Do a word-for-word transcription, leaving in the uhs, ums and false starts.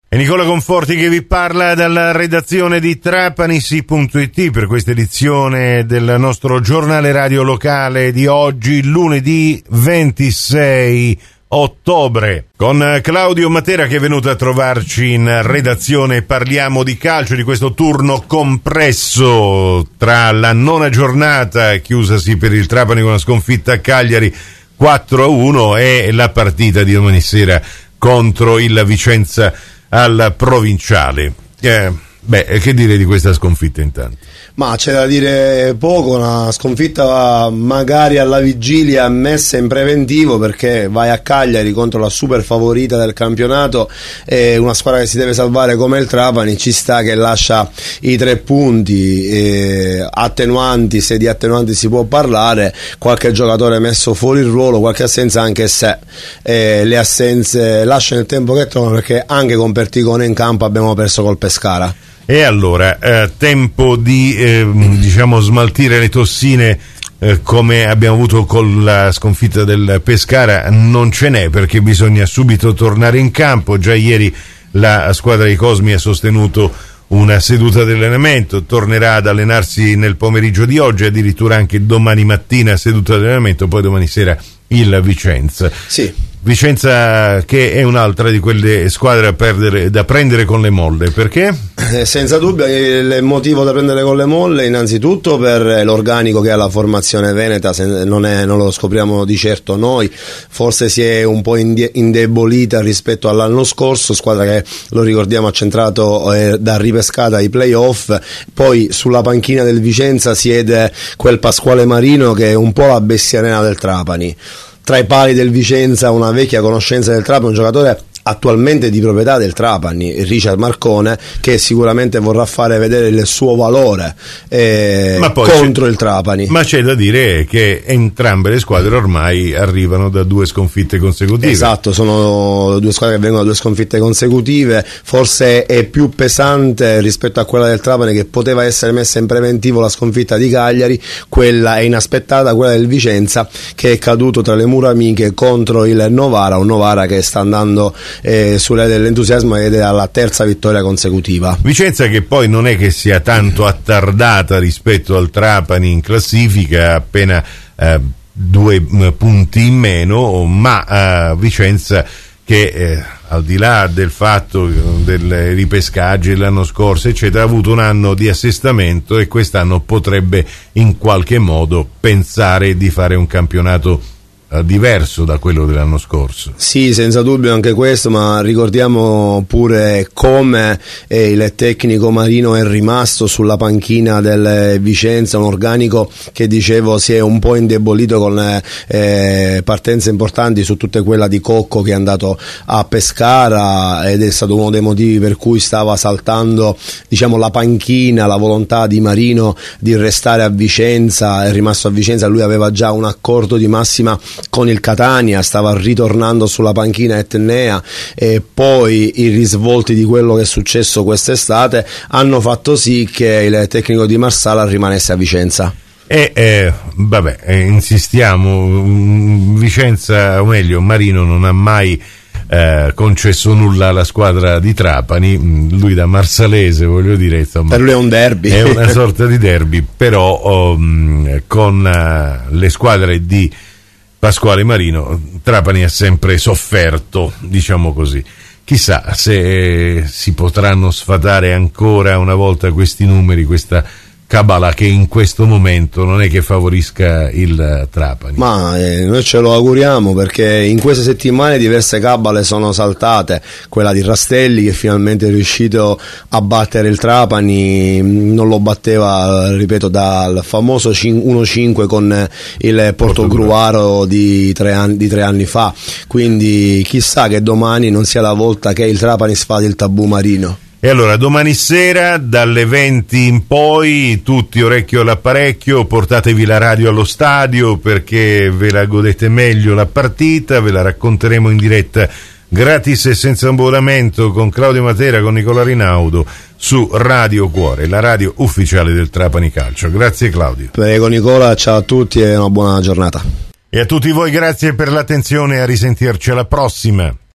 E Nicola Conforti che vi parla dalla redazione di Trapanisi punto it per questa edizione del nostro giornale radio locale di oggi, lunedì ventisei ottobre, con Claudio Matera che è venuto a trovarci in redazione. Parliamo di calcio, di questo turno compresso tra la nona giornata chiusasi per il Trapani con una sconfitta a Cagliari quattro a uno e la partita di domani sera contro il Vicenza al Provinciale. Eh, beh, che dire di questa sconfitta intanto? Ma c'è da dire poco, una sconfitta magari alla vigilia messa in preventivo, perché vai a Cagliari contro la super favorita del campionato e una squadra che si deve salvare come il Trapani, ci sta che lascia i tre punti, eh, attenuanti, se di attenuanti si può parlare, qualche giocatore messo fuori il ruolo, qualche assenza, anche se eh, le assenze lasciano il tempo che trovano, perché anche con Perticone in campo abbiamo perso col Pescara. E allora, eh, tempo di eh, diciamo smaltire le tossine eh, come abbiamo avuto con la sconfitta del Pescara non ce n'è, perché bisogna subito tornare in campo. Già ieri la squadra dei Cosmi ha sostenuto una seduta di allenamento, tornerà ad allenarsi nel pomeriggio di oggi, addirittura anche domani mattina seduta di allenamento, poi domani sera il Vicenza. Sì. Vicenza che è un'altra di quelle squadre a perdere, da prendere con le molle, perché? Eh, senza dubbio il motivo da prendere con le molle innanzitutto per l'organico che ha la formazione veneta, non, è, non lo scopriamo di certo noi, forse si è un po' indebolita rispetto all'anno scorso, squadra che lo ricordiamo ha centrato eh, da ripescata ai playoff. Poi sulla panchina del Vicenza siede quel Pasquale Marino che è un po' la bestia nera del Trapani. Tra i pali del Vicenza una vecchia conoscenza del Trapani, un giocatore attualmente di proprietà del Trapani, Richard Marcone, che sicuramente vorrà fare vedere il suo valore eh, ma poi contro il Trapani. Ma c'è da dire che entrambe le squadre ormai arrivano da due sconfitte consecutive. Esatto, sono due squadre che vengono da due sconfitte consecutive, forse è più pesante rispetto a quella del Trapani, che poteva essere messa in preventivo la sconfitta di Cagliari. Quella è inaspettata, quella del Vicenza, che è caduto tra le mura amiche contro il Novara, un Novara che sta andando Eh, sulle dell'entusiasmo ed è alla terza vittoria consecutiva. Vicenza che poi non è che sia tanto attardata rispetto al Trapani in classifica, appena eh, due punti in meno, ma eh, Vicenza che eh, al di là del fatto del ripescaggio l'anno scorso eccetera, ha avuto un anno di assestamento e quest'anno potrebbe in qualche modo pensare di fare un campionato diverso da quello dell'anno scorso. Sì, senza dubbio anche questo, ma ricordiamo pure come eh, il tecnico Marino è rimasto sulla panchina del Vicenza, un organico che dicevo si è un po' indebolito con eh, partenze importanti, su tutte quella di Cocco che è andato a Pescara, ed è stato uno dei motivi per cui stava saltando, diciamo, la panchina, la volontà di Marino di restare a Vicenza. È rimasto a Vicenza, lui aveva già un accordo di massima con il Catania, stava ritornando sulla panchina etnea, e poi i risvolti di quello che è successo quest'estate hanno fatto sì che il tecnico di Marsala rimanesse a Vicenza. E eh, vabbè, eh, insistiamo, Vicenza, o meglio Marino non ha mai eh, concesso nulla alla squadra di Trapani, lui da marsalese, voglio dire, insomma, per lui è un derby, è una sorta di derby, però oh, con uh, le squadre di Pasquale Marino Trapani ha sempre sofferto, diciamo così. Chissà se si potranno sfatare ancora una volta questi numeri, questa cabala che in questo momento non è che favorisca il Trapani. Ma eh, noi ce lo auguriamo, perché in queste settimane diverse cabale sono saltate, quella di Rastelli che finalmente è riuscito a battere il Trapani, non lo batteva, ripeto, dal famoso uno cinque con il Portogruaro di tre anni, di tre anni fa, quindi chissà che domani non sia la volta che il Trapani sfati il tabù marino. E allora domani sera dalle venti in poi tutti orecchio all'apparecchio, portatevi la radio allo stadio perché ve la godete meglio la partita, ve la racconteremo in diretta gratis e senza abbonamento con Claudio Matera, con Nicola Rinaudo su Radio Cuore, la radio ufficiale del Trapani Calcio. Grazie Claudio. Prego Nicola, ciao a tutti e una buona giornata. E a tutti voi grazie per l'attenzione, a risentirci alla prossima.